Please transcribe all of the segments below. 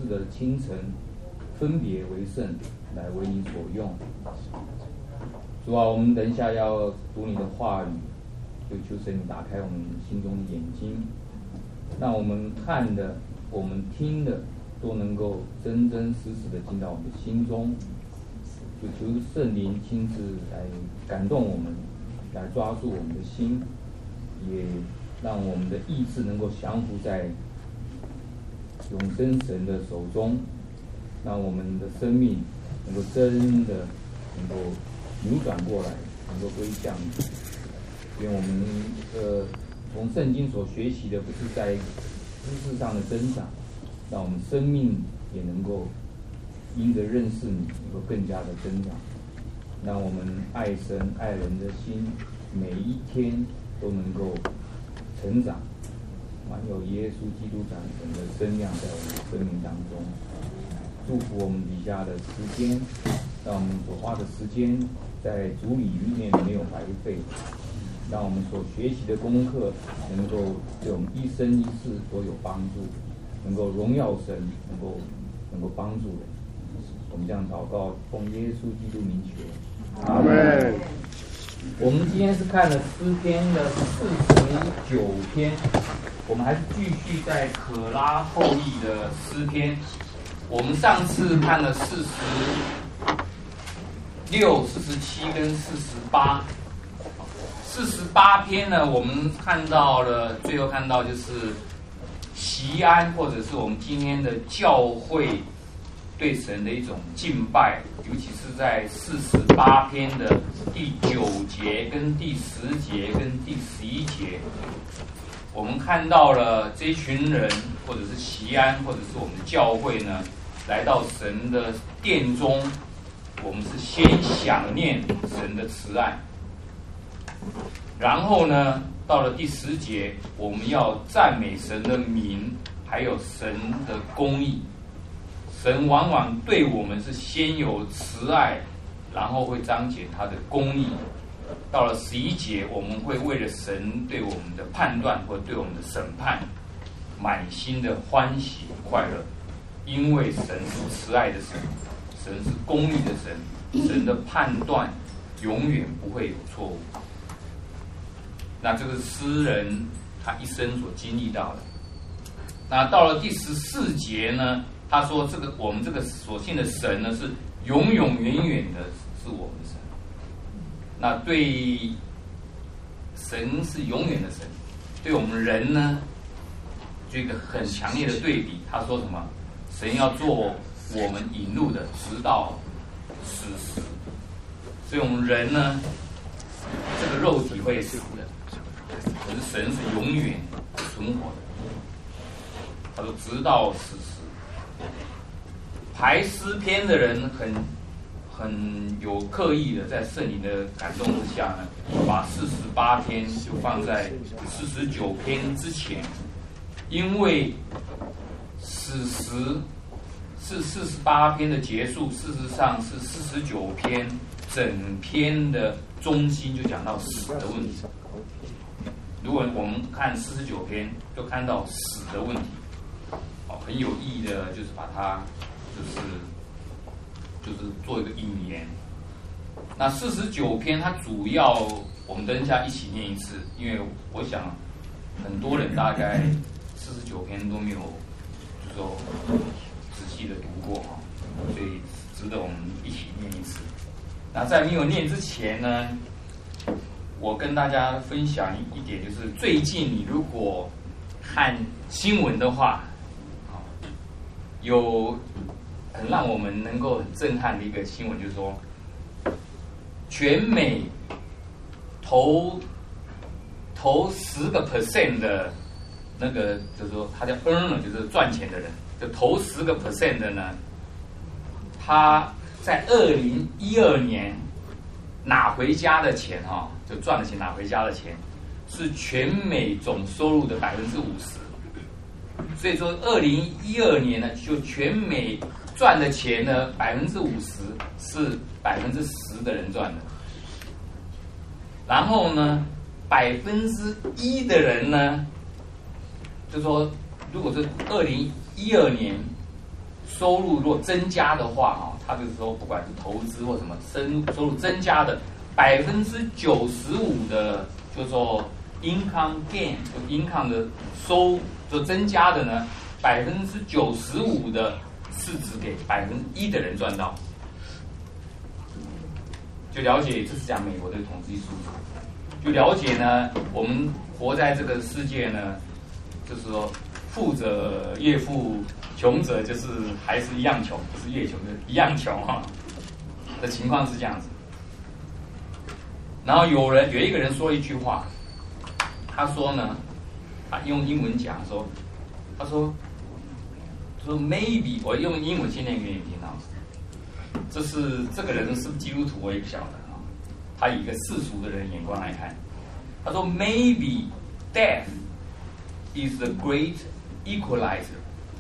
的清晨，分别为圣，来为你所用。主啊，我们等一下要读你的话语，就求神你打开我们心中的眼睛，让我们看的、我们听的，都能够真真实实的进到我们的心中。就求圣灵亲自来感动我们，来抓住我们的心，也让我们的意志能够降服在永生神的手中，让我们的生命能够真的能够扭转过来，能够归向你。愿我们从圣经所学习的不是在知识上的增长，让我们生命也能够因着认识你能够更加的增长，让我们爱神爱人的心每一天都能够成长，满有耶稣基督长神的生量在我们的生命当中。祝福我们底下的时间，让我们所花的时间在主里面没有白费，让我们所学习的功课能够对我们一生一世都有帮助，能够荣耀神，能够帮助人。我们这样祷告，奉耶稣基督名求，阿们。我们今天是看了诗篇的49篇，我们还是继续在可拉后裔的诗篇。我们上次看了46、47跟48。48篇呢，我们看到了，最后看到就是锡安，或者是我们今天的教会对神的一种敬拜，尤其是在48篇的第9节、跟第10节、跟第11节，我们看到了这群人，或者是锡安，或者是我们的教会呢，来到神的殿中，我们是先想念神的慈爱，然后呢，到了第10节，我们要赞美神的名，还有神的公义。神往往对我们是先有慈爱，然后会彰显他的公义。到了11节，我们会为了神对我们的判断或对我们的审判，满心的欢喜快乐，因为神是慈爱的神，神是公义的神，神的判断永远不会有错误。那这个诗人他一生所经历到的。那到了第14节呢，他说这个我们这个所信的神呢，是永永远远的是我们的神。那对神是永远的神，对我们人呢，就一个很强烈的对比。他说什么？神要做我们引路的，直到死时。所以我们人呢，这个肉体会死的，可是神是永远存活的。他说直到死时。排诗篇的人很有刻意的在圣灵的感动之下呢，把48篇就放在49篇之前，因为死时是48篇的结束，事实上是49篇整篇的中心就讲到死的问题。如果我们看49篇，就看到死的问题，很有意义的，就是把它就是做一个引言。那49篇它主要我们等一下一起念一次，因为我想很多人大概49篇都没有就是说仔细的读过哈，所以值得我们一起念一次。那在没有念之前呢，我跟大家分享一点，就是最近你如果看新闻的话，有很让我们能够很震撼的一个新闻，就是说，全美投10% 的那个，就是说他叫 earner， 就是赚钱的人，就投10% 的呢，他在2012年拿回家的钱就赚的钱拿回家的钱，是全美总收入的50%。所以说2012年呢，就全美赚的钱呢，50%是10%的人赚的。然后呢，1%的人呢，就说如果是2012年收入如果增加的话啊，他这个时候不管是投资或什么收入增加的95%的，就是说 income gain， 就 income 的就增加的呢，95%的是只给1%的人赚到。就了解，这是讲美国的统计数字。就了解呢，我们活在这个世界呢，就是说，富者越富，穷者就是还是一样穷，不是越穷的一样穷哈。的情况是这样子。然后有一个人说一句话，他说呢，他用英文讲说，他说 maybe， 我用英文先念给你听啊。这个人是不是基督徒我也不晓得啊。他以一个世俗的人眼光来看，他说 maybe death is the great equalizer。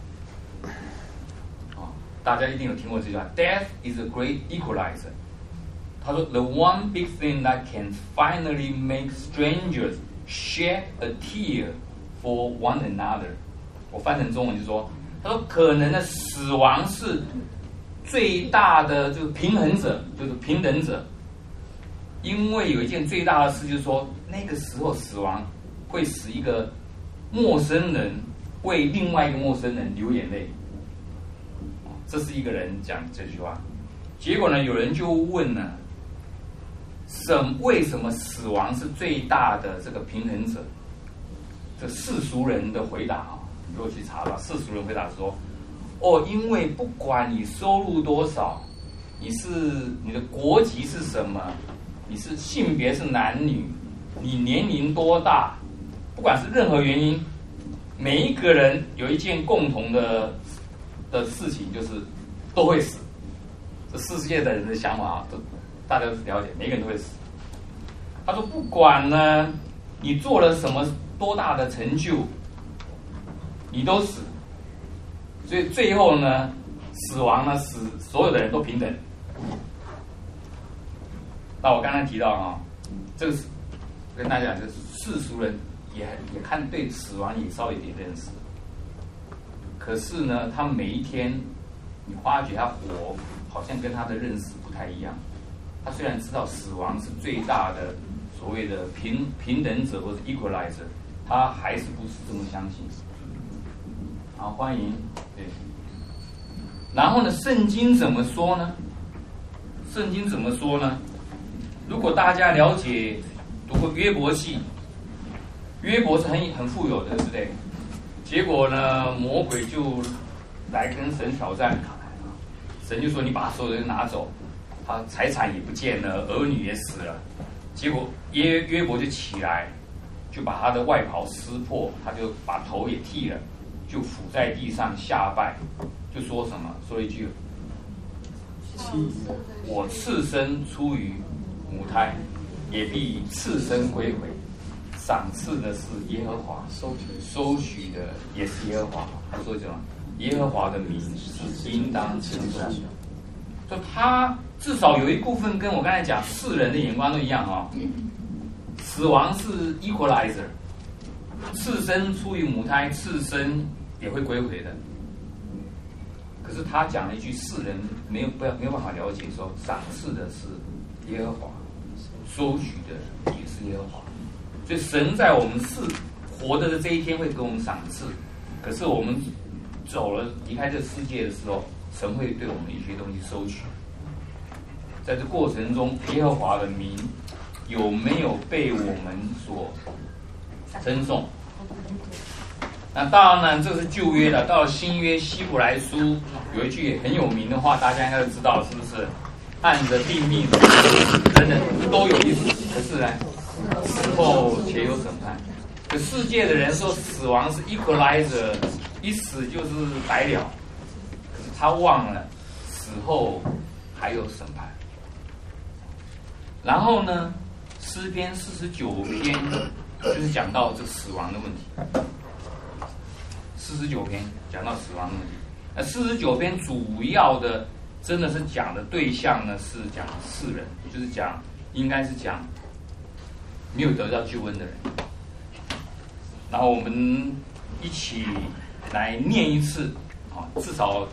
大家一定有听过这句话 ，Death is a great equalizer。他说 ，The one big thing that can finally make strangers shed a tear for one another。我翻成中文就说，他说可能的死亡是最大的就是平衡者，就是平等者。因为有一件最大的事，就是说那个时候死亡会使一个陌生人为另外一个陌生人流眼泪。这是一个人讲这句话，结果呢，有人就问呢，为什么死亡是最大的这个平衡者？这世俗人的回答啊，你如果去查到世俗人回答说，因为不管你收入多少，你的国籍是什么，你是性别是男女，你年龄多大，不管是任何原因，每一个人有一件共同的事情，就是都会死。这世界的人的想法大家都了解，每个人都会死。他说不管呢你做了什么多大的成就，你都死。所以最后呢，死亡呢使所有的人都平等。那我刚才提到啊，这个是跟大家讲，就是世俗人也看对死亡也稍微有点认识。可是呢，他每一天，你发觉他活，好像跟他的认识不太一样。他虽然知道死亡是最大的所谓的平等者或者 equalizer， 他还是不是这么相信。好，欢迎。对。然后呢，圣经怎么说呢？圣经怎么说呢？如果大家了解读过约伯记，约伯是很富有的，对不对？结果呢，魔鬼就来跟神挑战，神就说：“你把所有人拿走，他财产也不见了，儿女也死了。”结果约伯就起来，就把他的外袍撕破，他就把头也剃了，就伏在地上下拜，就说什么？说一句：“我赤身出于母胎，也必赤身归回。赏赐的是耶和华，收取的也是耶和华。”他说什么？耶和华的名是应当称颂。就他至少有一部分跟我刚才讲世人的眼光都一样啊。死亡是 equalizer， 赤身出于母胎，赤身也会归回的。可是他讲了一句世人没有办法了解，说赏赐的是耶和华，收取的也是耶和华。所以神在我们活着的这一天会给我们赏赐，可是我们走了离开这世界的时候，神会对我们一些东西收取。在这过程中，耶和华的名有没有被我们所称颂？那当然呢，这是旧约的。到了新约，希伯来书有一句很有名的话，大家应该都知道，是不是？按着定命等等都有意思。可是呢，死后且有审判。这世界的人说死亡是 equalizer， 一死就是白了。可是他忘了死后还有审判。然后呢，诗篇49篇就是讲到这个死亡的问题。49篇讲到死亡的问题。那49篇主要的真的是讲的对象呢，是讲世人，就是应该是讲没有得到救恩的人。然后我们一起来念一次，至少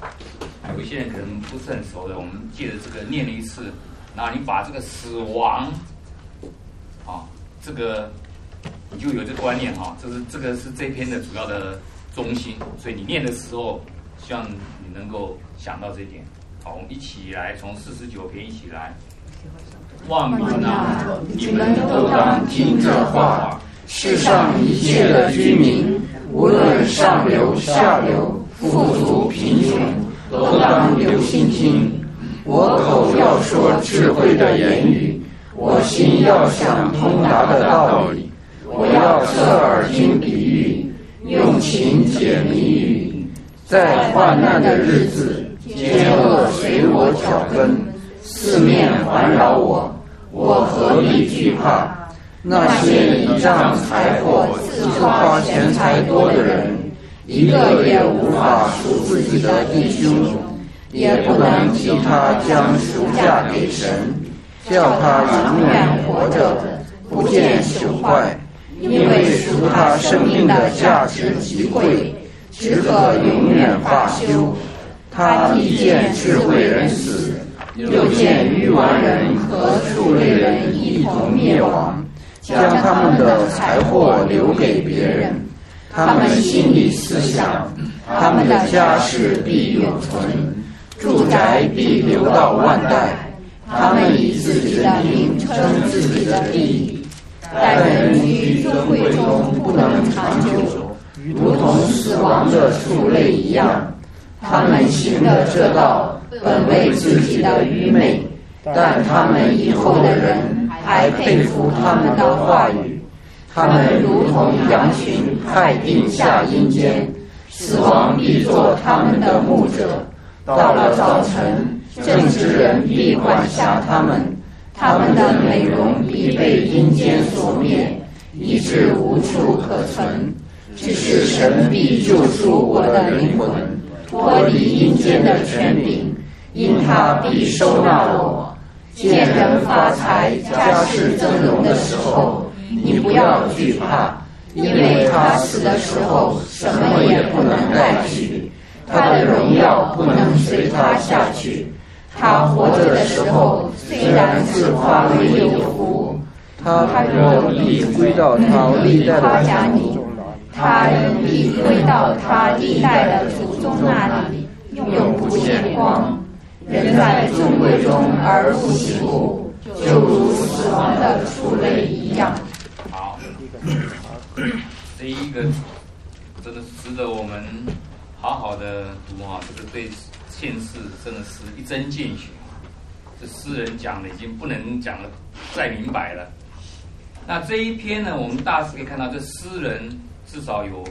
有一些人可能不是很熟的，我们借着这个念了一次，然后你把这个死亡，这个你就有这个观念这个是这篇的主要的中心，所以你念的时候，希望你能够想到这一点。好，我们一起来从49篇一起来。万民啊，你们都当听这话，世上一切的居民，无论上流下流，富足贫穷，都当留心听。我口要说智慧的言语，我心要想通达的道理。我要侧耳听比喻，用情解谜语。在患难的日子，奸恶随我脚跟，四面环绕我，我何必惧怕？那些倚仗财货、自夸钱财多的人，一个也无法赎自己的弟兄，也不能替他将赎价给神，叫他永远活着，不见朽坏。因为赎他生命的价值极贵，只可永远罢休。他必见智慧人死，又见愚顽人和畜类人一同灭亡，将他们的财货留给别人。他们心里思想，他们的家世必永存，住宅必留到万代。他们以自己的名称自己的地，但人居尊贵中不能长久，如同死亡的畜类一样。他们行的这道本为自己的愚昧，但他们以后的人还佩服他们的话语。他们如同羊群害病下阴间，死亡必做他们的牧者。到了早晨，正直人必管辖他们，他们的美容必被阴间所灭，以致无处可存。只是神必救赎我的灵魂，脱离阴间的权柄，因他必收纳我。见人发财、家世增荣的时候，你不要惧怕，因为他死的时候什么也不能带去，他的荣耀不能随他下去。他活着的时候虽然自夸为有福，他仍必归到他历代的家里，他仍必归到他历代的祖宗那里，永不见光。人在尊贵中而不醒悟，就如死亡的畜类一样。好，这一个真的值得我们好好的读这个对现世真的是一针见血。这诗人讲的已经不能讲的再明白了。那这一篇呢，我们大致可以看到，这诗人至少有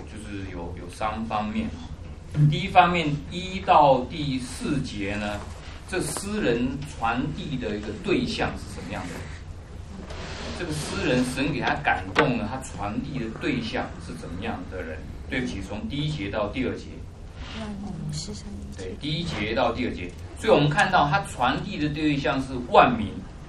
3方面。第一方面，1到第4节呢，这诗人传递的一个对象是什么样的人？这个诗人神给他感动呢，他传递的对象是怎么样的人？对不起，从第1节到第2节。对，第1节到第2节，所以我们看到他传递的对象是万民。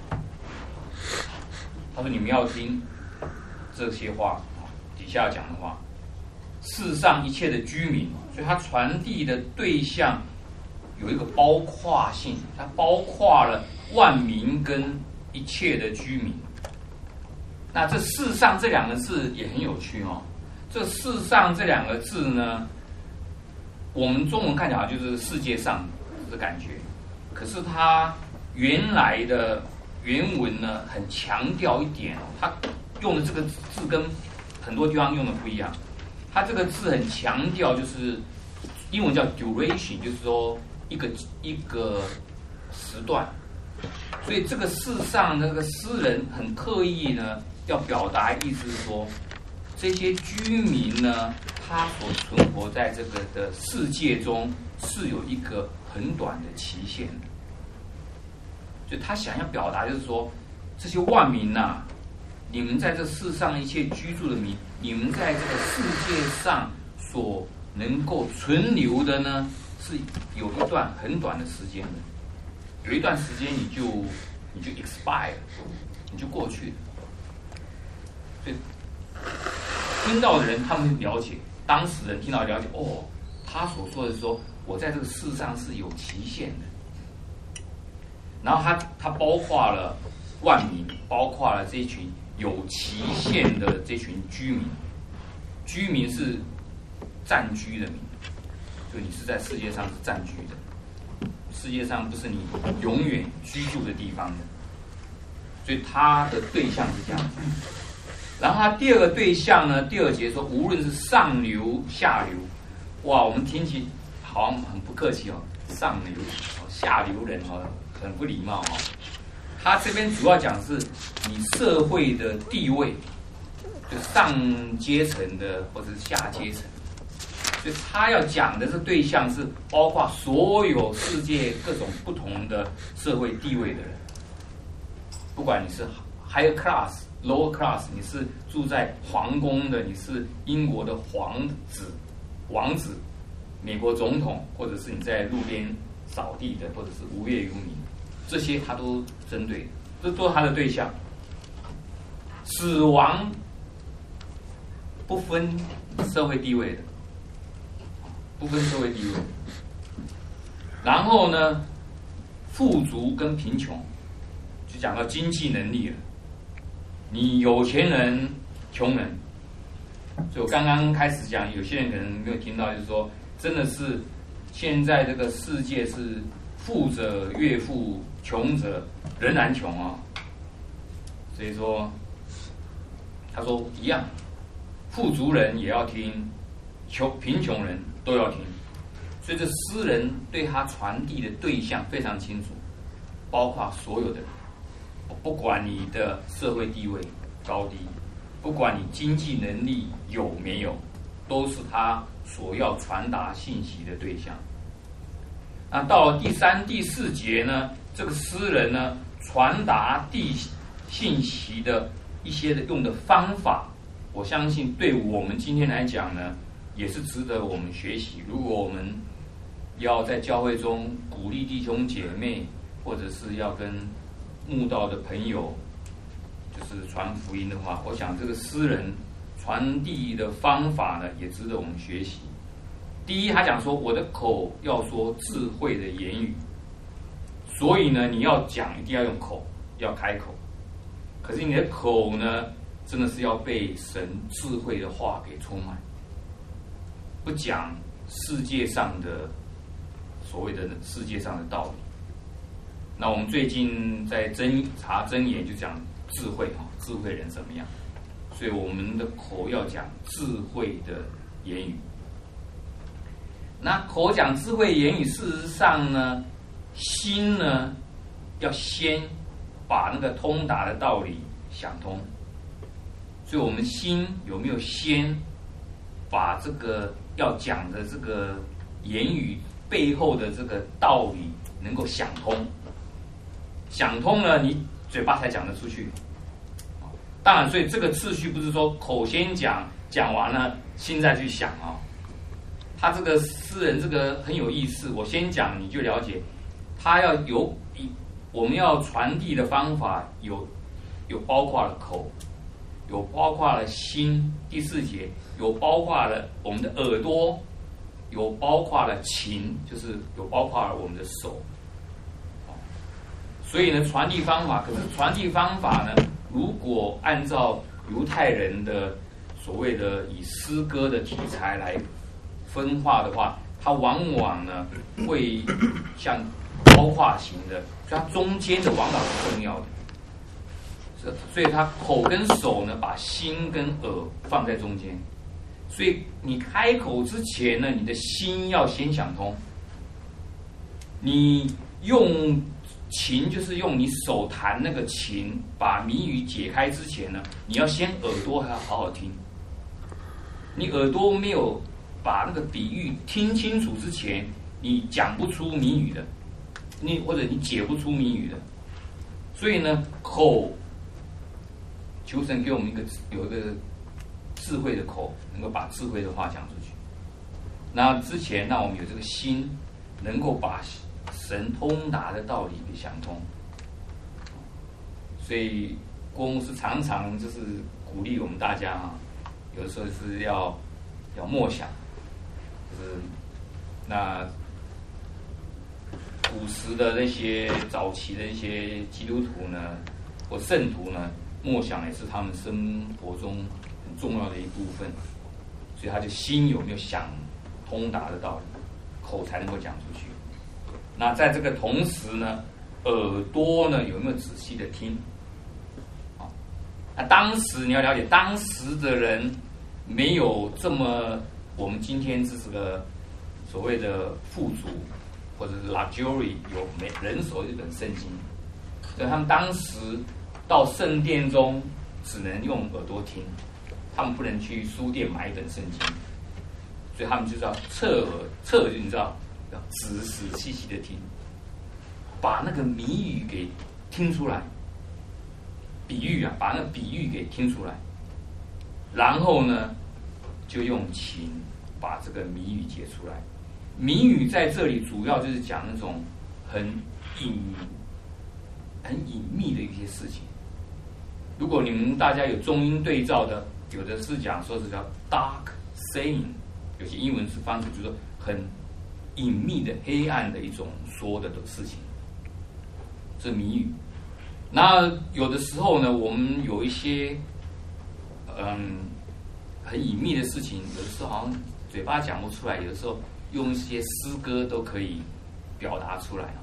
他说：“你们要听这些话，底下讲的话，世上一切的居民。”所以他传递的对象有一个包括性，它包括了万民跟一切的居民。那这世上这2个字也很有趣这世上这2个字呢，我们中文看起来就是世界上的感觉，可是它原来的原文呢，很强调一点它用的这个字跟很多地方用的不一样。它这个字很强调，就是英文叫 duration， 就是说一个时段。所以这个世上那个诗人很刻意呢，要表达意思是说，这些居民呢，他所存活在这个的世界中是有一个很短的期限的。就他想要表达就是说，这些万民你们在这世上一切居住的民，你们在这个世界上所能够存留的呢，是有一段很短的时间的，有一段时间你就 expire， 你就过去了。所以听到的人他们了解，当事人听到了解，他所说的是说我在这个世上是有期限的。然后它包括了万民，包括了这群有期限的这群居民。居民是暂居的民，就你是在世界上是暂居的，世界上不是你永远居住的地方的。所以它的对象是这样子。然后它第二个对象呢，第二节说，无论是上流下流，哇，我们听起好像很不客气哦，上流下流人哦，很不礼貌哦。他这边主要讲是你社会的地位，就上阶层的或者是下阶层，所以他要讲的这对象是包括所有世界各种不同的社会地位的人，不管你是 higher class、lower class， 你是住在皇宫的，你是英国的王子、美国总统，或者是你在路边扫地的，或者是无业游民，这些他都针对，这都是他的对象。死亡不分社会地位的，不分社会地位。然后呢，富足跟贫穷，就讲到经济能力了。你有钱人、穷人，所以我刚刚开始讲，有些人可能没有听到，就是说，真的是现在这个世界是富者越富，穷者仍然穷啊。所以说，他说一样，富足人也要听，贫穷人都要听。所以这诗人对他传递的对象非常清楚，包括所有的人，不管你的社会地位高低，不管你经济能力有没有，都是他所要传达信息的对象。那到了第3、第4节呢，这个诗人呢传达信息的一些的用的方法，我相信对我们今天来讲呢，也是值得我们学习。如果我们要在教会中鼓励弟兄姐妹，或者是要跟慕道的朋友就是传福音的话，我想这个诗人传递的方法呢，也值得我们学习。第一，他讲说，我的口要说智慧的言语，所以呢，你要讲一定要用口，要开口。可是你的口呢，真的是要被神智慧的话给充满，不讲世界上的所谓的世界上的道理。那我们最近在查箴言就讲智慧哈，智慧人怎么样？所以我们的口要讲智慧的言语。那口讲智慧言语，事实上呢，心呢要先把那个通达的道理想通。所以我们心有没有先把这个要讲的这个言语背后的这个道理能够想通？想通了，你嘴巴才讲得出去。当然，所以这个次序不是说口先讲，讲完了心再去想啊。他这个诗人这个很有意思，我先讲你就了解。他要有我们要传递的方法有包括了口，有包括了心，第4节有包括了我们的耳朵，有包括了情，就是有包括了我们的手。所以呢，传递方法，可是传递方法呢，如果按照犹太人的所谓的以诗歌的题材来分化的话，它往往呢会像包括型的，所以它中间的往往是重要的。所以它口跟手呢，把心跟耳放在中间。所以你开口之前呢，你的心要先想通。你用琴，就是用你手弹那个琴，把谜语解开之前呢，你要先耳朵还要好好听。你耳朵没有把那个比喻听清楚之前，你讲不出谜语的，或者你解不出谜语的。所以呢，口，求神给我们有一个智慧的口，能够把智慧的话讲出去。那之前，让我们有这个心，能够把神通达的道理给想通。所以郭牧师常常就是鼓励我们大家啊，有的时候是要默想，就是那古时的那些早期的一些基督徒呢，或圣徒呢，默想也是他们生活中很重要的一部分，所以他就心有没有想通达的道理，口才能够讲出去。那在这个同时呢，耳朵呢有没有仔细的听？那当时你要了解，当时的人没有这么我们今天是这个所谓的富足或者是 luxury 有人手一本圣经，所以他们当时到圣殿中只能用耳朵听，他们不能去书店买一本圣经，所以他们就是要侧耳，你知道，要仔仔细细的听，把那个谜语给听出来。比喻啊，把那个比喻给听出来，然后呢，就用情把这个谜语解出来。谜语在这里主要就是讲那种很隐秘的一些事情。如果你们大家有中英对照的，有的是讲说是叫 dark saying， 有些英文是翻译就是说很隐秘的、黑暗的一种说的事情，这谜语。那有的时候呢，我们有一些很隐秘的事情，有的时候好像嘴巴讲不出来，有的时候用一些诗歌都可以表达出来。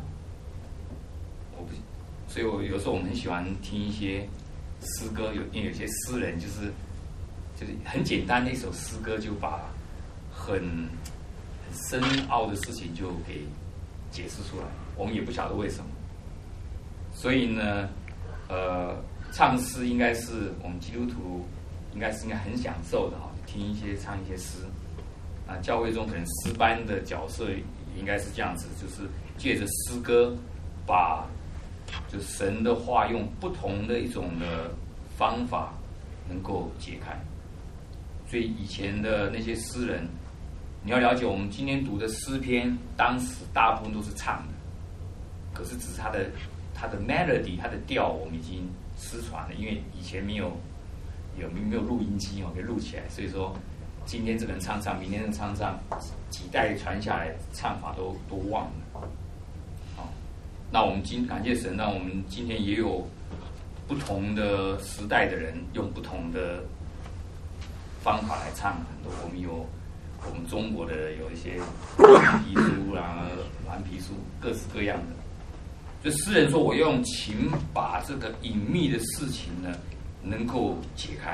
所以有时候我们很喜欢听一些诗歌，因为有些诗人就是很简单的一首诗歌，就把很深奥的事情就给解释出来，我们也不晓得为什么。所以呢，唱诗应该是我们基督徒应该很享受的哈，唱一些诗啊。教会中可能诗班的角色也应该是这样子，就是借着诗歌把就神的话用不同的一种的方法能够解开。所以以前的那些诗人，你要了解我们今天读的诗篇，当时大部分都是唱的，可是只是它的 melody， 它的调我们已经失传了，因为以前没有录音机给录起来，所以说今天这个人唱，明天人唱，几代传下来，唱法都忘了。那我们感谢神，让我们今天也有不同的时代的人用不同的方法来唱很多。我们中国的有一些皮书啦、蓝皮书，各式各样的。就诗人说，我用情把这个隐秘的事情呢，能够解开。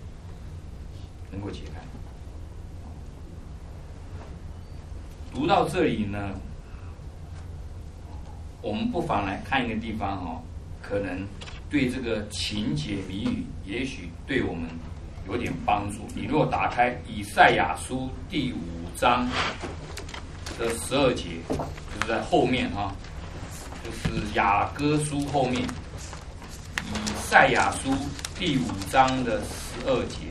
读到这里呢，我们不妨来看一个地方可能对这个情解谜语，也许对我们有点帮助。你如果打开以赛亚书第5章的12节，就是在后面就是雅歌书后面，以赛亚书第5章的12节，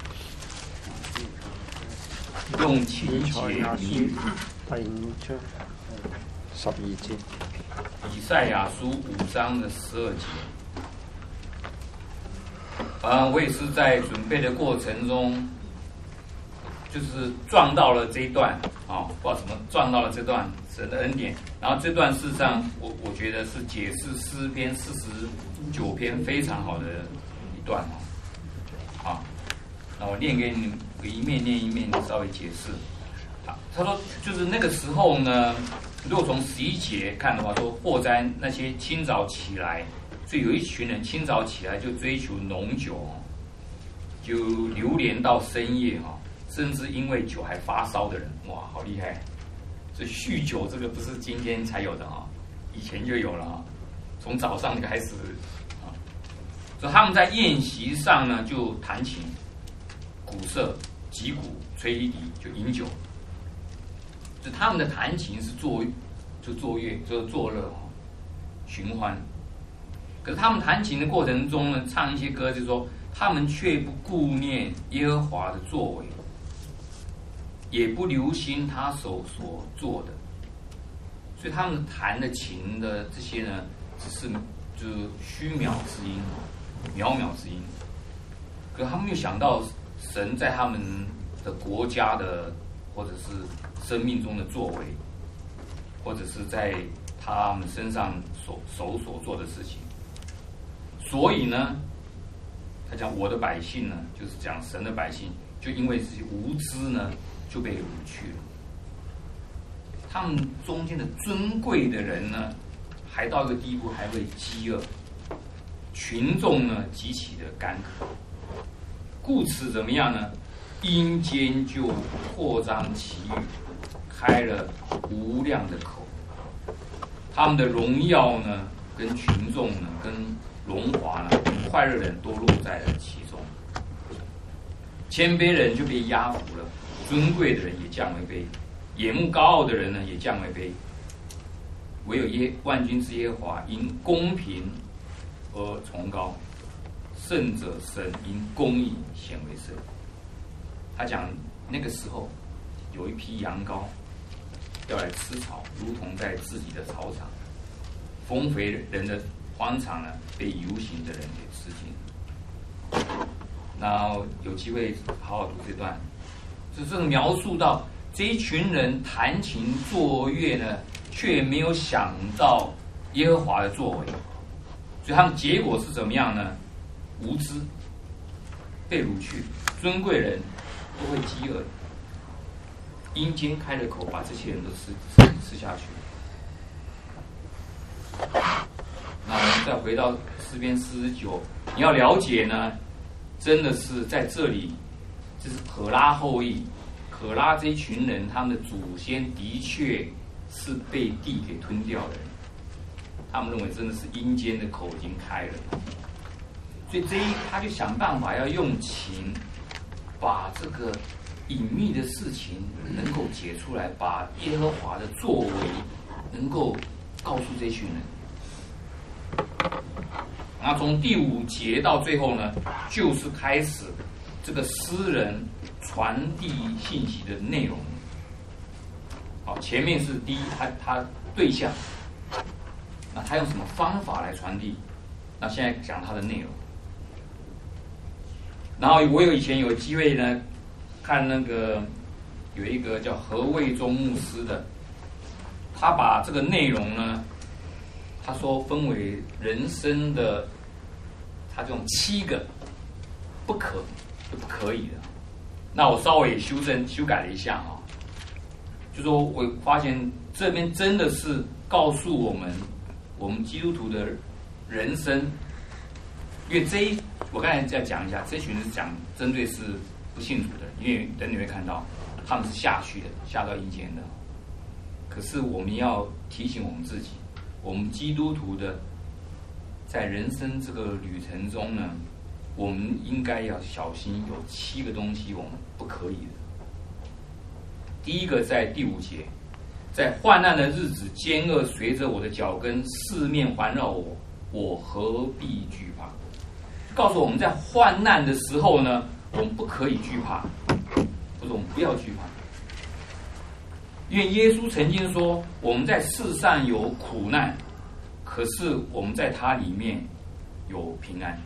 用情解谜语。 第5章12節。 以赛亚书5章的12节。我也是在准备的过程中，就是撞到了这一段不知道怎么撞到了这段神的恩典。然后这段事实上我觉得是解释诗篇49篇非常好的一段那我念给你们，一面念一面稍微解释。他说就是那个时候呢，如果从11节看的话，说祸灾那些清早起来，所以有一群人清早起来就追求浓酒，就流连到深夜甚至因为酒还发烧的人，哇，好厉害！所以酗酒这个不是今天才有的以前就有了从早上就开始所以他们在宴席上呢，就弹琴、鼓瑟、击鼓、吹笛，就饮酒。就他们的弹琴是作乐，就是作乐寻欢。可是他们弹琴的过程中呢，唱一些歌，就是说他们却不顾念耶和华的作为，也不留心他手所做的。所以他们弹的琴的这些呢，只是就是虚渺之音，渺渺之音。可是他们没有想到神在他们的国家的或者是生命中的作为，或者是在他们身上手所做的事情。所以呢，他讲我的百姓呢，就是讲神的百姓，就因为自己无知呢，就被掳去了。他们中间的尊贵的人呢，还到一个地步，还会饥饿，群众呢极其的干渴，故此怎么样呢？阴间就扩张其欲，开了无量的口。他们的荣耀呢，跟群众呢，跟荣华呢，快乐人都落在了其中。谦卑人就被压服了，尊贵的人也降为卑，眼目高傲的人呢，也降为卑。唯有万军之耶和华因公平而崇高，圣者神因公义显为圣。他讲那个时候有一批羊羔要来吃草，如同在自己的草场，丰肥人的荒场呢，被游行的人给吃尽。然后有机会好好读这段，就是描述到这一群人弹琴作乐呢，却没有想到耶和华的作为，所以他们结果是怎么样呢？无知，被掳去，尊贵人都会饥饿，阴间开了口，把这些人都吃下去。那我们再回到诗篇49，你要了解呢，真的是在这里，这是可拉后裔，可拉这一群人，他们的祖先的确是被地给吞掉的人，他们认为真的是阴间的口已经开了，所以他就想办法要用情，把这个隐秘的事情能够解出来，把耶和华的作为能够告诉这群人。然后从第5节到最后呢，就是开始这个诗人传递信息的内容。好，前面是第一，他对象，那他用什么方法来传递？那现在讲他的内容。然后我以前有机会呢，看那个有一个叫何卫忠牧师的，他把这个内容呢，他说分为人生的，他这种7个不可以的。那我稍微修改了一下啊，就说我发现这边真的是告诉我们基督徒的人生，因为我刚才再讲一下，这群人是讲针对是不信主的，因为等你会看到他们是下去的，下到阴间的。可是我们要提醒我们自己，我们基督徒的在人生这个旅程中呢，我们应该要小心，有7个东西我们不可以的。第一个在第5节，在患难的日子，奸恶随着我的脚跟，四面环绕我，我何必惧怕？告诉我们在患难的时候呢，我们不可以惧怕，或者我们不要惧怕，因为耶稣曾经说，我们在世上有苦难，可是我们在他里面有平安。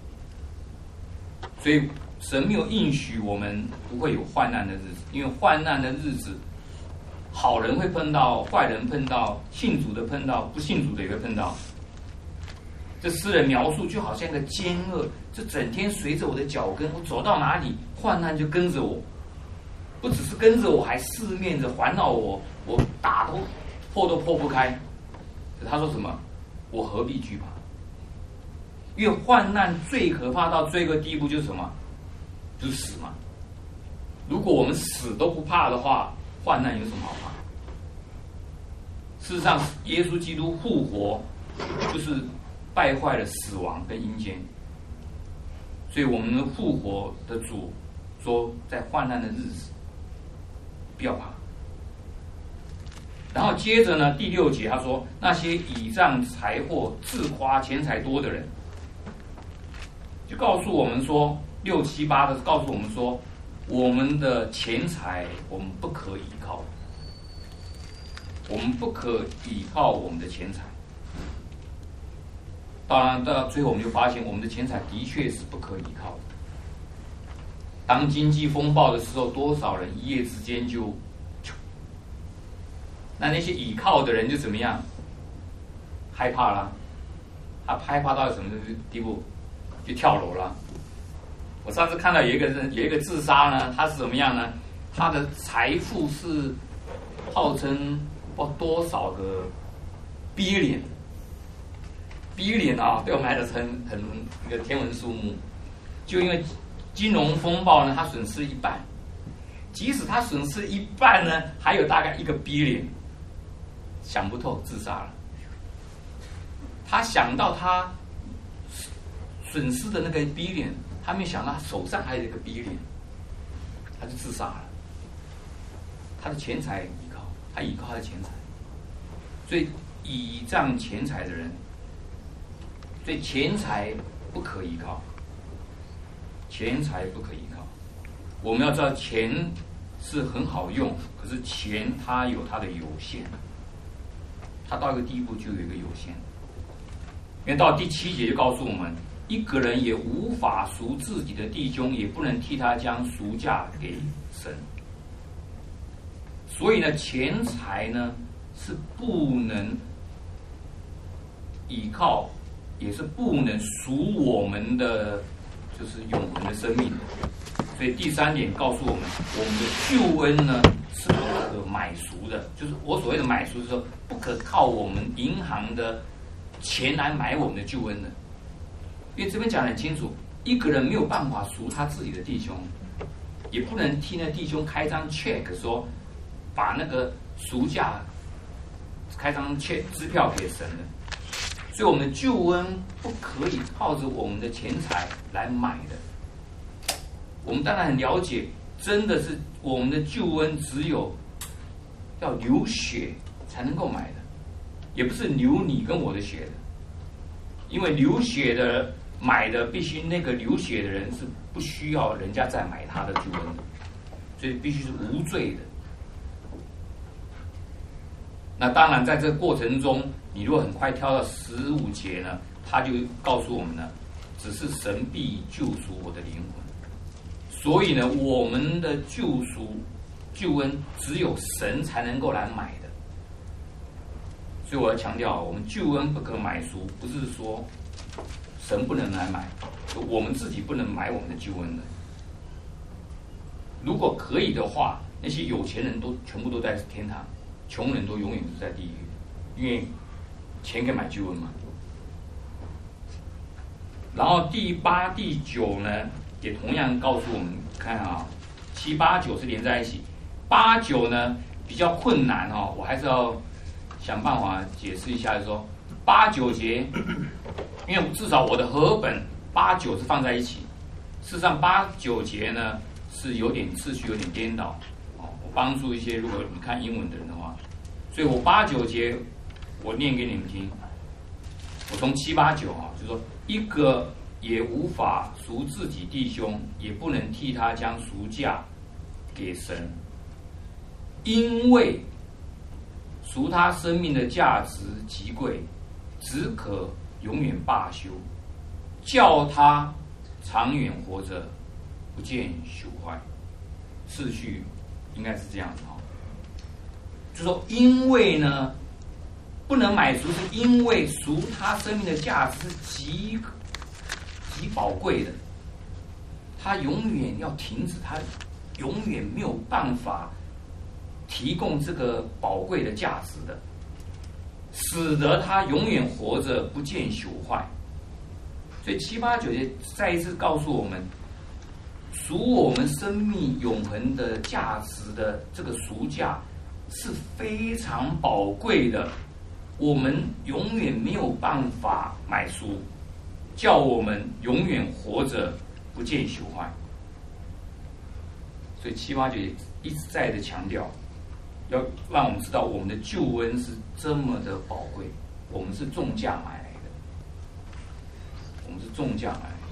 所以神没有应许我们不会有患难的日子，因为患难的日子，好人会碰到，坏人碰到，信主的碰到，不信主的也会碰到。这诗人描述就好像一个奸恶，就整天随着我的脚跟，我走到哪里，患难就跟着我，不只是跟着我，还四面着环绕我，我打都破不开。他说什么？我何必惧怕？因为患难最可怕到这个地步就是什么？就是死嘛。如果我们死都不怕的话，患难有什么好怕？事实上，耶稣基督复活就是败坏了死亡跟阴间，所以我们的复活的主说，在患难的日子不要怕。然后接着呢，第6节他说，那些倚仗财货、自夸钱财多的人，就告诉我们说，6、7、8的告诉我们说，我们的钱财我们不可依靠，我们不可依靠我们的钱财。当然到最后我们就发现，我们的钱财的确是不可依靠的。当经济风暴的时候，多少人一夜之间就，那些倚靠的人就怎么样？ 害怕了，他害怕到什么地步？就跳楼了。我上次看到有一个自杀呢，他是怎么样呢？他的财富是号称多少个 billion 啊，对我们来说很一个天文数目。就因为金融风暴呢，他损失一半。即使他损失一半呢，还有大概1个 billion， 想不透自杀了。他想到他损失的那个 billion， 他没想到他手上还有一个 billion， 他就自杀了。他的钱财依靠，他依靠他的钱财，所以倚仗钱财的人，所以钱财不可依靠，钱财不可依靠。我们要知道钱是很好用，可是钱它有它的有限，它到一个地步就有一个有限。因为到第7节就告诉我们，一个人也无法赎自己的弟兄，也不能替他将赎价给神。所以呢，钱财呢是不能依靠，也是不能赎我们的就是永恒的生命。所以第3点告诉我们，我们的救恩呢是不可买赎的。就是我所谓的买赎，是说不可靠我们银行的钱来买我们的救恩的。因为这边讲得很清楚，一个人没有办法赎他自己的弟兄，也不能替那弟兄开张 check 说把那个赎价开张 check 支票给神的。所以我们的救恩不可以靠着我们的钱财来买的。我们当然很了解，真的是我们的救恩只有要流血才能够买的，也不是流你跟我的血的。因为流血的买的必须那个流血的人是不需要人家再买他的救恩的，所以必须是无罪的。那当然在这个过程中，你如果很快跳到15节呢，他就告诉我们呢，只是神必救赎我的灵魂。所以呢，我们的救恩只有神才能够来买的。所以我要强调，我们救恩不可买赎，不是说神不能来买，我们自己不能买我们的救恩的。如果可以的话，那些有钱人都全部都在天堂，穷人都永远是在地狱，因为钱可以买救恩嘛。然后第8、第9呢，也同样告诉我们，看啊，7、8、9是连在一起。8、9呢比较困难哦，我还是要想办法解释一下，就是说8、9节，因为至少我的和本8、9是放在一起。事实上8、9节呢是有点次序有点颠倒哦，我帮助一些如果你看英文的人的话，所以我8、9节我念给你们听。我从7、8、9啊，就是说一个也无法赎自己弟兄，也不能替他将赎价给神，因为赎他生命的价值极贵，只可永远罢休，叫他长远活着，不见朽坏。次序应该是这样子哈，就说因为呢不能买赎，是因为赎他生命的价值极宝贵的，他永远要停止，他永远没有办法提供这个宝贵的价值的，使得他永远活着，不见朽坏。所以7、8、9节再一次告诉我们，赎我们生命永恒的价值的这个赎价是非常宝贵的，我们永远没有办法买赎，叫我们永远活着，不见朽坏。所以7、8、9节一直在的强调，要让我们知道我们的救恩是这么的宝贵，我们是重价买来的，我们是重价买来的。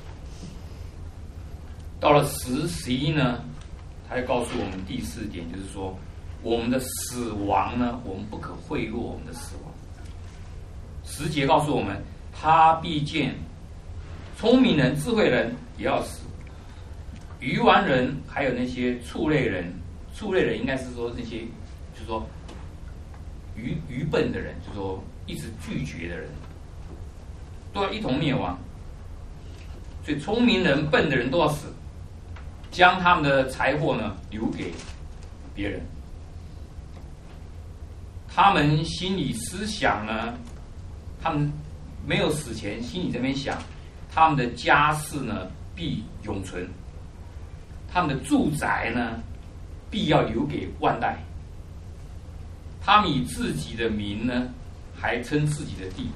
到了10、11呢，他又告诉我们第4点，就是说我们的死亡呢，我们不可贿赂我们的死亡。10节告诉我们，他必见聪明人、智慧人也要死，愚顽人还有那些畜类人，畜类人应该是说那些，就是说愚笨的人，就是说一直拒绝的人，都要一同灭亡。所以聪明人、笨的人都要死，将他们的财货呢留给别人。他们心里思想呢，他们没有死前心里这边想，他们的家室呢必永存，他们的住宅呢必要留给万代。他们以自己的名呢，还称自己的地，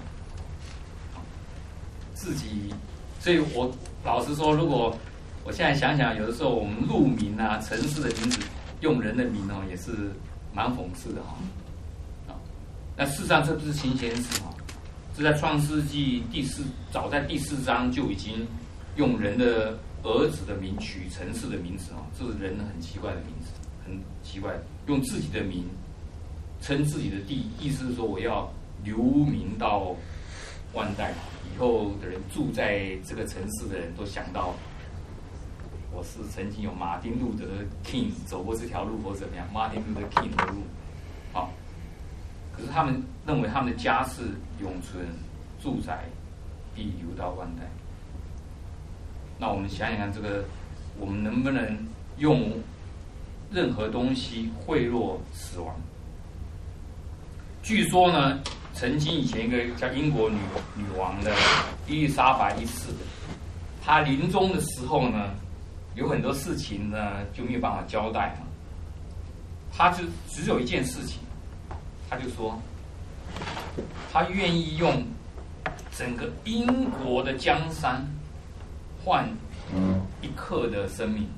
自己。所以我老实说，如果我现在想想，有的时候我们路名啊、城市的名字用人的名哦，也是蛮讽刺的哈。那事实上这不是新鲜事哈，这在创世纪早在第4章就已经用人的儿子的名取城市的名字哦，这是人很奇怪的名字，很奇怪，用自己的名称自己的地，意思是说我要留名到万代，以后的人住在这个城市的人都想到，我是曾经有马丁路德 King 走过这条路或怎么样，马丁路德 King 的路，好，可是他们认为他们的家世永存，住宅必留到万代。那我们想想看，这个我们能不能用任何东西贿赂死亡？据说呢，曾经以前一个叫英国女王的伊丽莎白一世，她临终的时候呢，有很多事情呢就没有办法交代嘛，她就只有一件事情，她就说，她愿意用整个英国的江山换一刻的生命。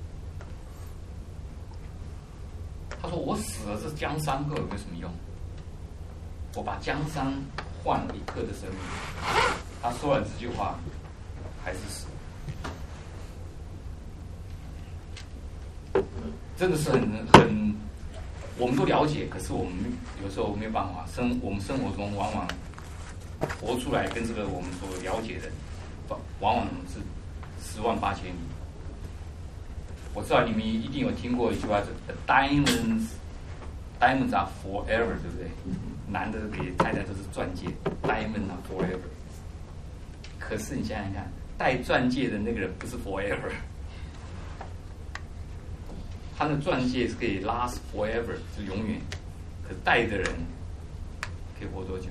她说：“我死了，这江山够有没有什么用？我把江山换了一刻的生命。”他说完这句话，还是死。真的是很，我们都了解，可是我们有时候没有办法我们生活中往往活出来跟这个我们所了解的，往往是10万8千里。我知道你们一定有听过一句话，是 diamonds are forever， 对不对？男的给太太都是钻戒 ，diamonds are forever。可是你想想看，戴钻戒的那个人不是 forever， 他的钻戒是可以 last forever， 就永远。可戴的人可以活多久？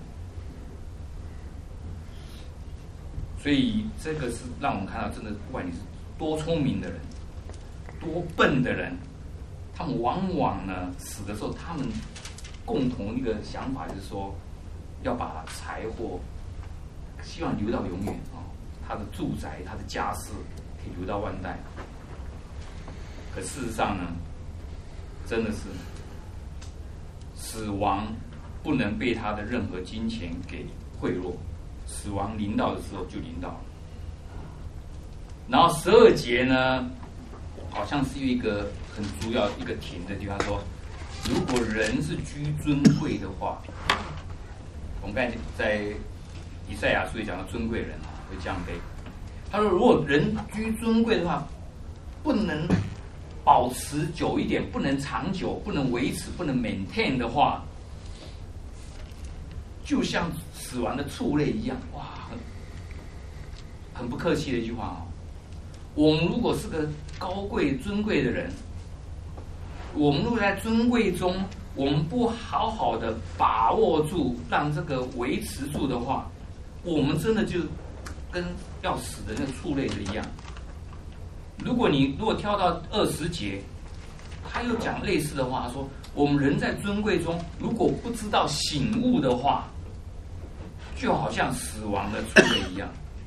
所以这个是让我们看到，真的不管你是多聪明的人，多笨的人，他们往往呢死的时候，他们共同一个想法就是说，要把财货希望留到永远啊，他的住宅、他的家世可以留到万代。可事实上呢，真的是死亡不能被他的任何金钱给贿赂，死亡临到的时候就临到了。然后12节呢，好像是一个很主要一个停的地方，说如果人是居尊贵的话，我们刚才在以赛亚书也讲到尊贵人会降卑。他说，如果人居尊贵的话，不能保持久一点，不能长久，不能维持，不能 maintain 的话，就像死亡的畜类一样，哇，很不客气的一句话哦。我们如果是个高贵尊贵的人，我们如果在尊贵中，我们不好好的把握住，让这个维持住的话，我们真的就跟要死的那个畜类的一样。如果跳到20节，他又讲类似的话，说我们人在尊贵中，如果不知道醒悟的话，就好像死亡的畜类一样。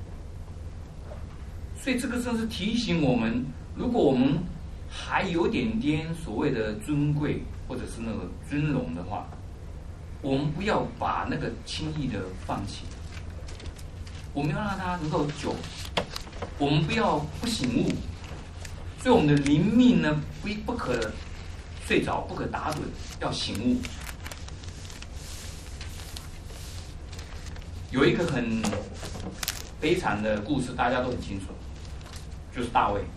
所以这个正是提醒我们，如果我们还有点点所谓的尊贵或者是那个尊荣的话，我们不要把那个轻易的放弃，我们要让它能够久，我们不醒悟。所以我们的灵命呢，不可睡着，不可打盹，要醒悟。有一个很悲惨的故事，大家都很清楚，就是大卫。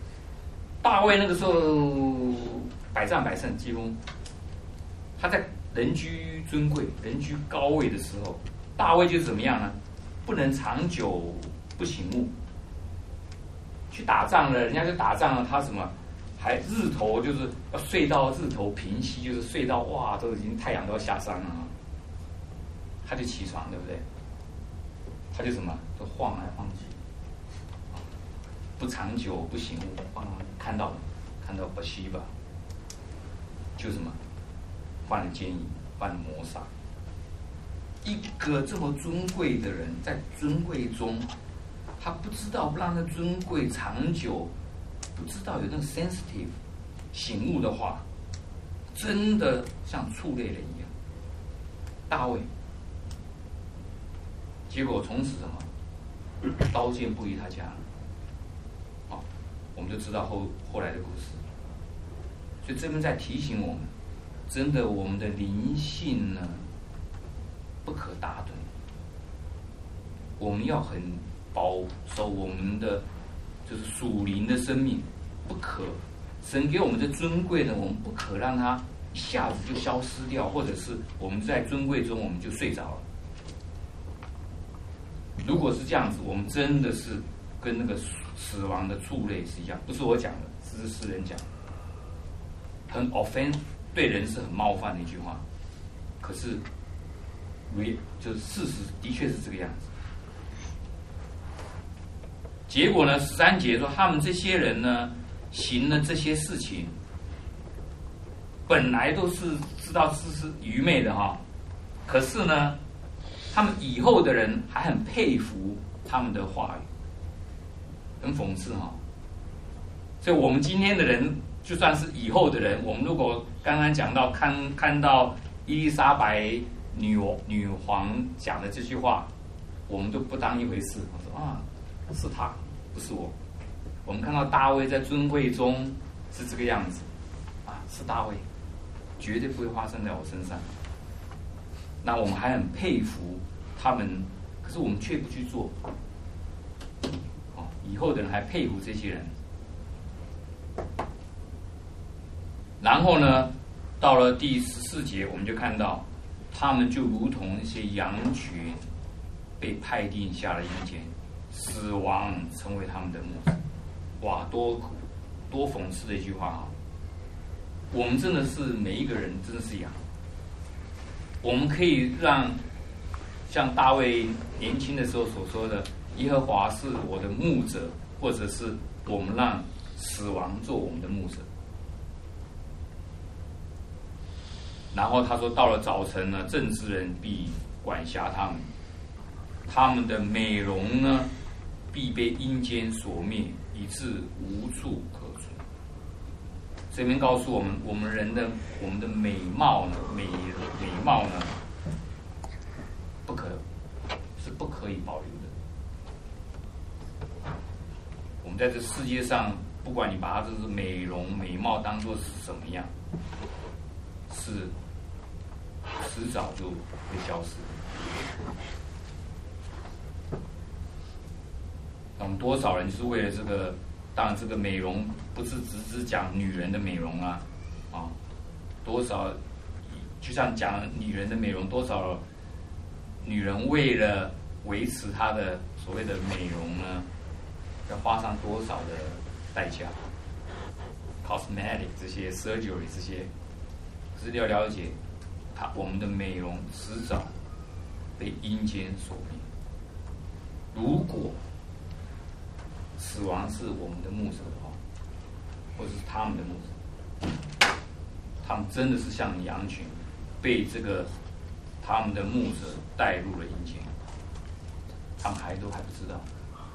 大卫那个时候百战百胜，几乎他在人居尊贵、人居高位的时候，大卫就是怎么样呢？不能长久不醒目。去打仗了，人家就打仗了，他什么还日头就是要睡到日头平息，就是睡到哇，都已经太阳都要下山了，他就起床，对不对？他就什么都晃来晃去，不长久不醒目，看到巴西吧，就什么犯了奸淫，犯了谋杀。一个这么尊贵的人，在尊贵中，他不知道不让那尊贵长久，不知道有那个 sensitive 醒悟的话，真的像畜类人一样。大卫，结果从此什么刀剑不离他家，我们就知道后来的故事。所以这边在提醒我们，真的我们的灵性呢不可打盹，我们要很保守我们的就是属灵的生命，不可神给我们的尊贵呢，我们不可让它一下子就消失掉，或者是我们在尊贵中我们就睡着了。如果是这样子，我们真的是跟那个死亡的畜类是一样，不是我讲的，是诗人讲的，很 offense， 对人是很冒犯的一句话，可是就是事实的确是这个样子。结果呢，13节说他们这些人呢行了这些事情，本来都是知道是愚昧的哈，可是呢，他们以后的人还很佩服他们的话语，很讽刺哈。所以我们今天的人，就算是以后的人，我们如果刚刚讲到看到伊丽莎白女皇讲的这句话，我们都不当一回事。我说啊，是他，不是我。我们看到大卫在尊贵中是这个样子，啊，是大卫，绝对不会发生在我身上。那我们还很佩服他们，可是我们却不去做。以后的人还佩服这些人。然后呢，到了第14节，我们就看到他们就如同一些羊群被派定下了阴间，死亡成为他们的牧者。哇，多讽刺的一句话哈！我们真的是每一个人真的是羊，我们可以让像大卫年轻的时候所说的耶和华是我的牧者，或者是我们让死亡做我们的牧者。然后他说，到了早晨呢，正直人必管辖他们，他们的美容呢必被阴间所灭，以致无处可存。这边告诉我们，我们的美貌呢，美貌呢，不可以保留的。我们在这世界上，不管你把它就是美容美貌当作是什么样，是迟早就会消失。我们多少人就是为了这个，当然这个美容不是只讲女人的美容啊，多少就像讲女人的美容，多少女人为了维持她的所谓的美容呢，要花上多少的代价 ，cosmetic 这些 surgery 这些，可是要了解，我们的美容迟早被阴间所灭。如果死亡是我们的牧者的话，或者是他们的牧者，他们真的是像羊群，被这个他们的牧者带入了阴间，他们都还不知道。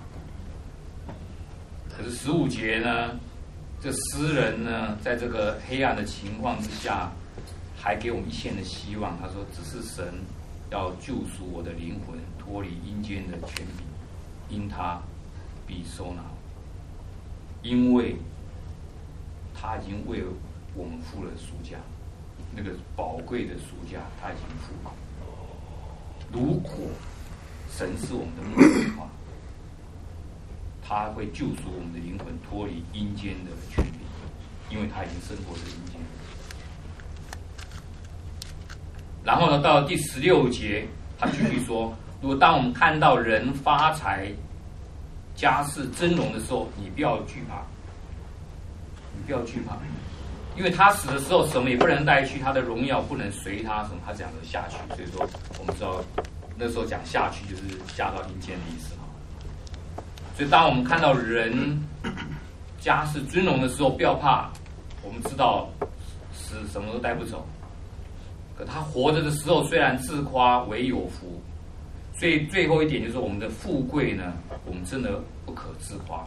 可是15节呢，这诗人呢，在这个黑暗的情况之下，还给我们一线的希望。他说：“只是神要救赎我的灵魂，脱离阴间的权柄，因他必收纳，因为他已经为我们付了赎价，那个宝贵的赎价他已经付了。如果神是我们的牧者的话，他会救赎我们的灵魂，脱离阴间的权柄，因为他已经胜过这个阴间。 然后呢，到了第16节，他继续说：如果当我们看到人发财、家世增荣的时候，你不要惧怕，你不要惧怕，因为他死的时候什么也不能带去，他的荣耀不能随他什么，他讲的下去。所以说，我们知道那时候讲下去就是下到阴间的意思。所以当我们看到人家世尊荣的时候，不要怕，我们知道死什么都带不走。可他活着的时候，虽然自夸为有福，所以最后一点就是我们的富贵呢，我们真的不可自夸。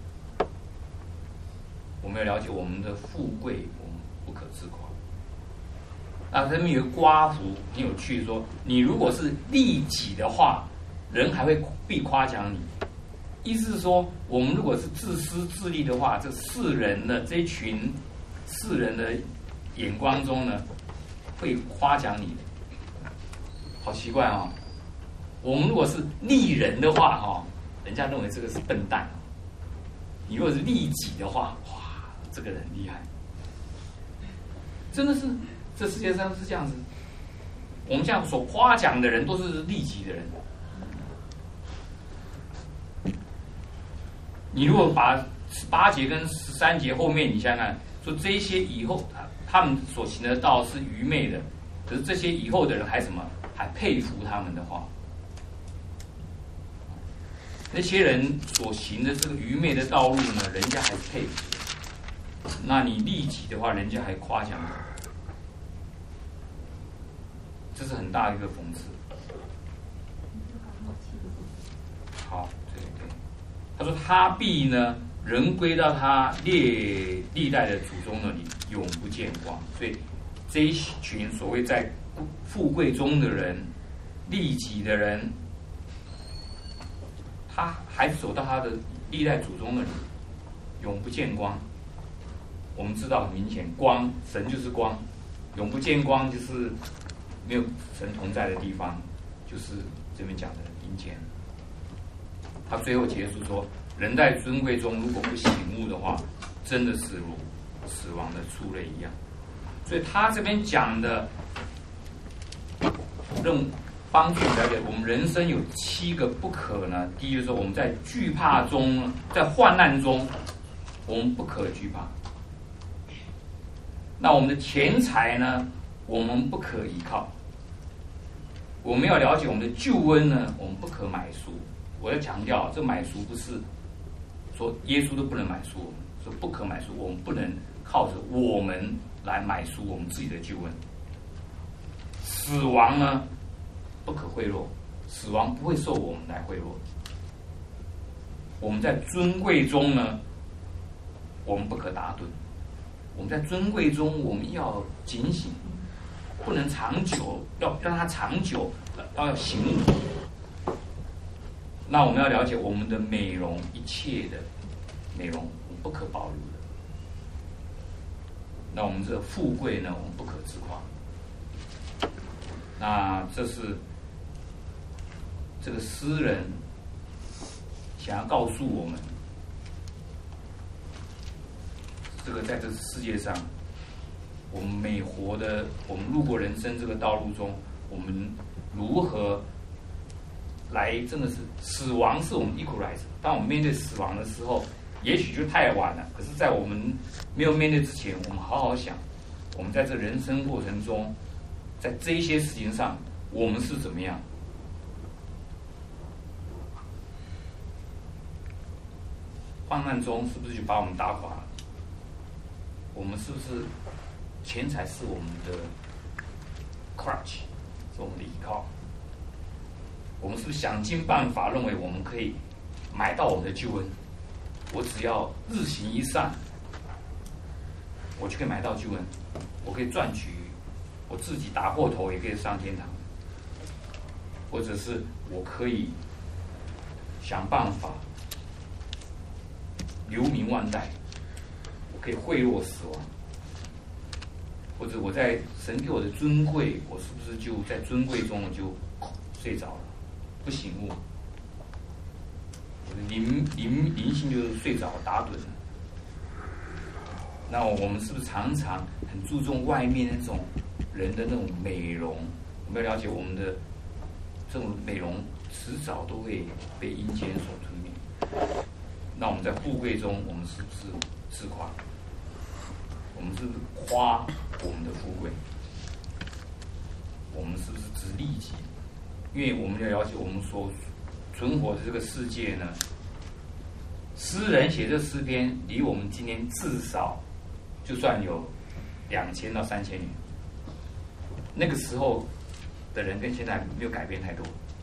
我们要了解我们的富贵，我们不可自夸。那这边有个刮胡很有趣，说你如果是利己的话，人还会必夸奖你。意思是说，我们如果是自私自利的话，这世人的这一群世人的眼光中呢，会夸奖你的。好奇怪哦！我们如果是利人的话，哈，人家认为这个是笨蛋。你如果是利己的话，哇，这个人厉害。真的是，这世界上是这样子。我们这样所夸奖的人，都是利己的人。你如果把18节跟13节后面，你想想看，说这一些以后他们所行的道是愚昧的，可是这些以后的人还什么？还佩服他们的话。那些人所行的这个愚昧的道路呢，人家还佩服。那你利己的话，人家还夸奖你，这是很大的一个讽刺。好，对。他说他必呢，人归到他历代的祖宗那里，永不见光。所以这一群所谓在富贵中的人、利己的人，他还走到他的历代祖宗那里，永不见光。我们知道很明显，光，神就是光，永不见光就是没有神同在的地方，就是这边讲的阴间。他最后结束说，人在尊贵中如果不醒悟的话，真的是如死亡的畜类一样。所以他这边讲的，帮助了解我们人生有7个不可呢。第一就是说，我们在惧怕中，在患难中，我们不可惧怕。那我们的钱财呢，我们不可依靠。我们要了解我们的救恩呢，我们不可买赎。我要强调，这买赎不是说耶稣都不能买赎我们，说不可买赎，我们不能靠着我们来买赎我们自己的救恩。死亡呢，不可贿赂，死亡不会受我们来贿赂。我们在尊贵中呢，我们不可打盹。我们在尊贵中，我们要警醒，不能长久，要让它长久，要醒悟。那我们要了解我们的美容，一切的美容我们不可保留的。那我们这个富贵呢，我们不可自夸。那这是这个诗人想要告诉我们，这个在这世界上，我们每活的，我们路过人生这个道路中，我们如何来，真的是死亡是我们 equalize。当我们面对死亡的时候，也许就太晚了。可是，在我们没有面对之前，我们好好想，我们在这人生过程中，在这一些事情上，我们是怎么样？患难中是不是就把我们打垮了？我们是不是钱财是我们的 crutch， 是我们的依靠？我们是不是想尽办法认为我们可以买到我们的救恩？我只要日行一善，我就可以买到救恩，我可以赚取，我自己打破头也可以上天堂，或者是我可以想办法留名万代，我可以贿赂死亡，或者我在神给我的尊贵，我是不是就在尊贵中我就睡着了，不醒悟，我的灵性就是睡着打盹了。那我们是不是常常很注重外面那种人的那种美容， 我们要了解我们的这种美容迟早都会被阴间所吞灭。那我们在富贵中，我们是不是自夸？我们是不是夸我们的富贵？我们是不是只利己？因为我们要了解我们所存活的这个世界呢，诗人写这诗篇，离我们今天至少就算有2000到3000年，那个时候的人跟现在没有改变太多，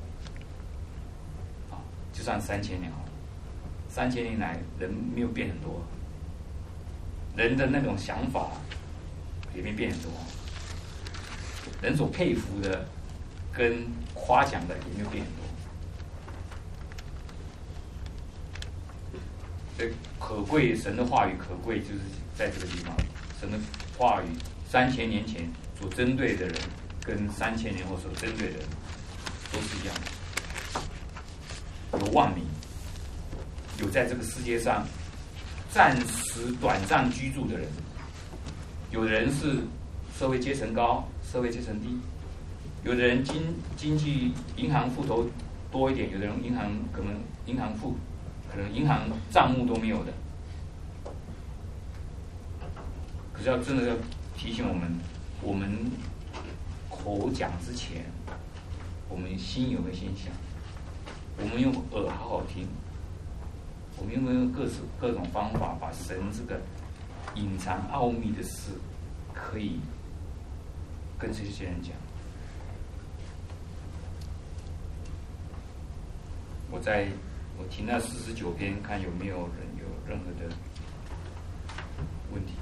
啊，就算3000年好了，3000年来人没有变很多，人的那种想法也没变很多，人所佩服的跟夸奖的也没有变很多。所以可贵，神的话语可贵，就是在这个地方。神的话语3000年前所针对的人，跟3000年后所针对的人都是一样的。有万民，有在这个世界上暂时短暂居住的人，有的人是社会阶层高，社会阶层低，有的人经济银行户头多一点，有的人可能银行账目都没有的。可是真的要提醒我们，我们口讲之前，我们心有没有先想？我们用耳好好听，我们有没有各种方法把神这个隐藏奥秘的事，可以跟这些人讲？我听那49篇，看有没有人有任何的问题。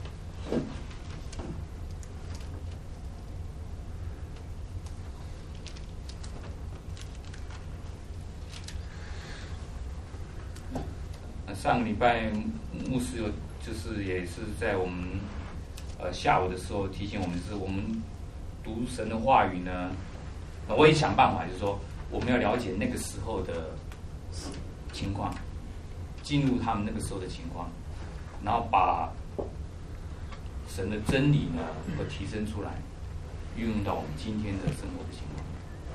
上个礼拜牧师也是在我们下午的时候提醒我们，就是我们读神的话语呢，我也想办法，就是说我们要了解那个时候的情况，进入他们那个时候的情况，然后把神的真理呢能够提升出来，运用到我们今天的生活的情况。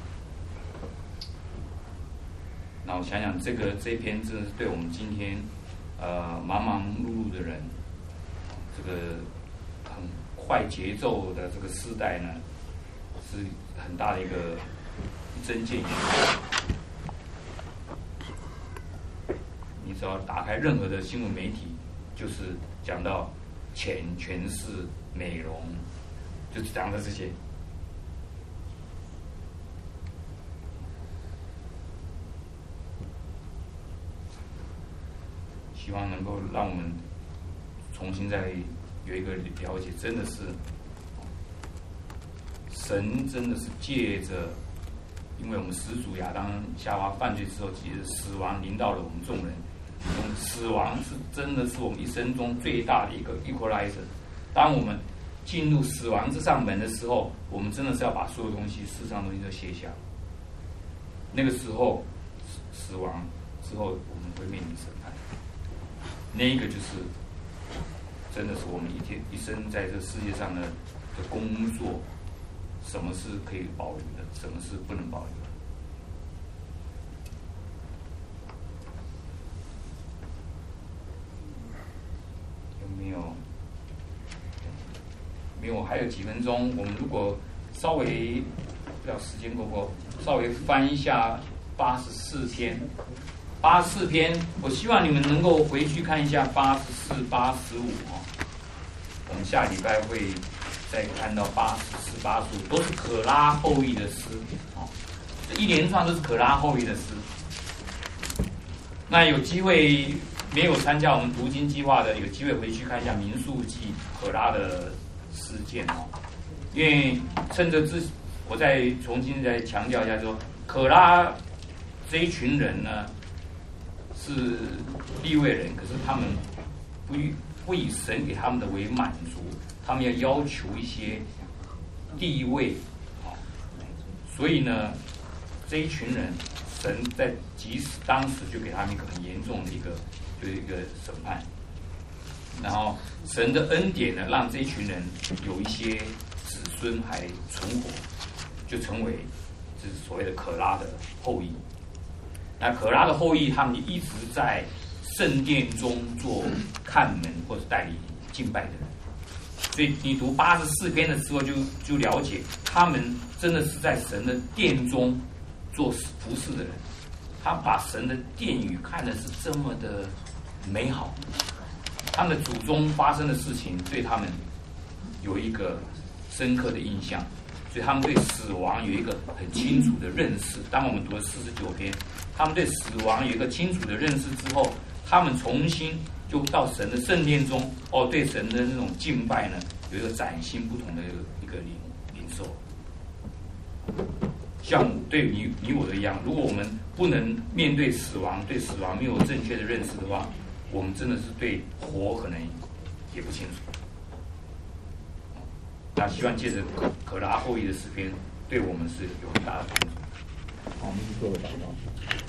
那我想想，这一篇真的是对我们今天忙忙碌碌的人，这个很快节奏的这个时代呢，是很大的一个增进。你只要打开任何的新闻媒体，就是讲到钱、权势、美容，就讲的这些。希望能够让我们重新再有一个了解，真的是神真的是借着，因为我们始祖亚当夏娃犯罪之后，其实死亡临到了我们众人。死亡是真的是我们一生中最大的一个 equalizer。当我们进入死亡之上门的时候，我们真的是要把所有东西、世上的东西都卸下。那个时候，死亡之后，我们会面临审判。那一个就是真的是我们一生在这世界上的工作，什么是可以保留的，什么是不能保留的。没有，还有几分钟。我们如果稍微不知道时间够不够，稍微翻一下84篇。84篇，我希望你们能够回去看一下84、85哦。我们下礼拜会再看到84、85，都是可拉后裔的诗哦。这一连串都是可拉后裔的诗。那有机会没有参加我们读经计划的，有机会回去看一下民数记可拉的事件哦。因为趁着我再重新再强调一下说，可拉这一群人呢是利未人，可是他们不以神给他们的为满足，他们要求一些地位啊，所以呢这一群人，神在当时就给他们一个很严重的一个审判，然后神的恩典呢，让这一群人有一些子孙还存活， 就成为就是所谓的可拉的后裔。那可拉的后裔，他们一直在圣殿中做看门或者代理敬拜的人。所以你读84篇的时候就了解，他们真的是在神的殿中做服侍的人。他把神的殿宇看的是这么的美好，他们的祖宗发生的事情对他们有一个深刻的印象，所以他们对死亡有一个很清楚的认识。当我们读了49篇，他们对死亡有一个清楚的认识之后，他们重新就到神的圣殿中，对神的那种敬拜呢，有一个崭新不同的一个领受。像对你我的一样，如果我们不能面对死亡，对死亡没有正确的认识的话，我们真的是对活可能也不清楚。那希望借着可拉后裔的诗篇，对我们是有很大的帮助。 好，我们做个祷告。